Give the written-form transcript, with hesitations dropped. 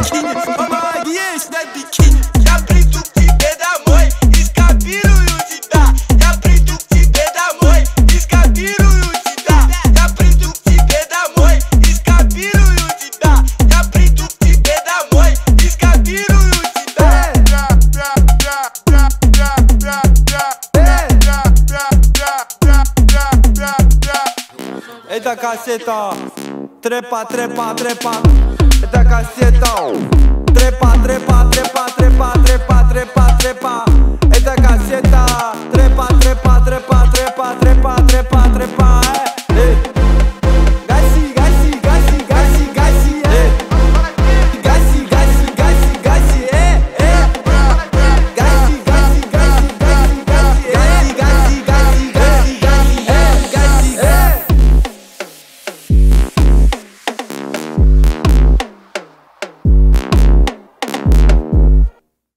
biquíni. Помоги снять бикини. Я приду к тебе домой и скопирую тебя. Я приду к тебе домой и скопирую тебя. Я приду к тебе домой и скопирую тебя. Я приду к тебе домой и скопирую тебя. Эта кассета трепа, трепа, трепа. Эта кассета трепа, трепа, трепа.